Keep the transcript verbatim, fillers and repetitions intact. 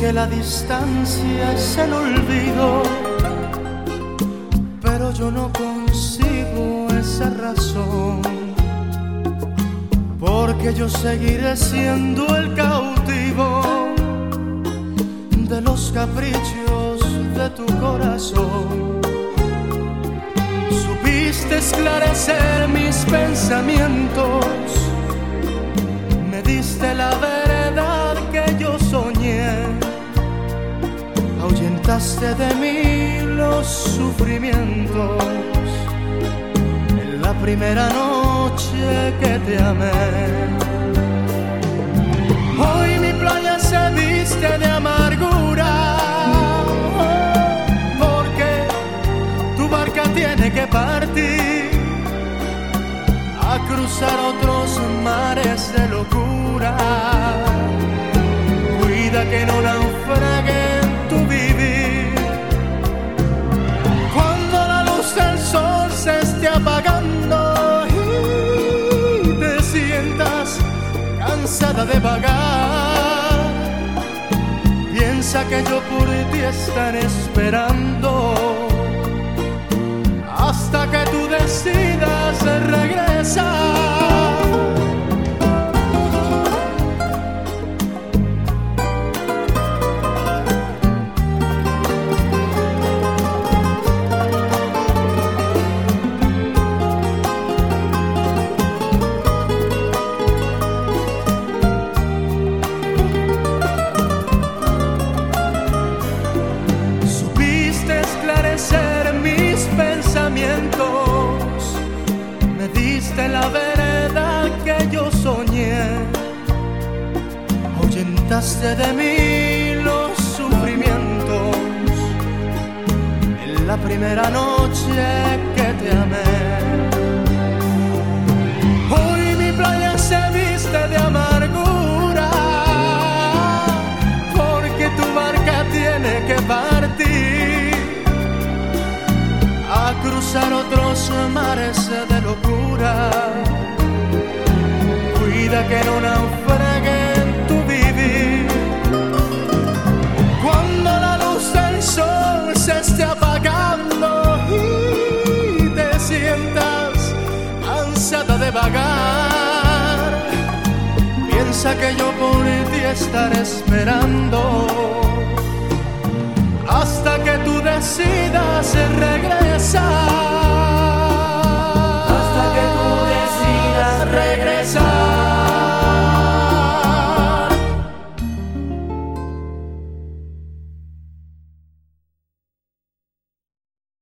porque la distancia es el olvido, pero yo no consigo esa razón, porque yo seguiré siendo el cautivo de los caprichos de tu corazón. Supiste esclarecer mis pensamientos, me diste la verdad que yo soñé, ahuyentaste de mí los sufrimientos en la primera noche que te amé. Hoy mi playa se viste de amargura, porque tu barca tiene que partir a cruzar otros mares de locura. Cuida que no naufrague en tu vivir. Cuando la luz del sol se esté apagando y te sientas cansada de vagar, piensa que yo por ti estaré esperando hasta que tú decidas regresar. Supiste esclarecer mis pensamientos, me diste la verdad que yo soñé, ahuyentaste de mí los sufrimientos en la primera noche que te amé. Hoy mi playa se viste de amargura, porque tu barca tiene que partir a cruzar otros mares de locura. Cuida que no naufrague en tu vivir. Cuando la luz del sol se esté apagando y te sientas cansada de vagar, piensa que yo por ti estaré esperando hasta que tú decidas regresar.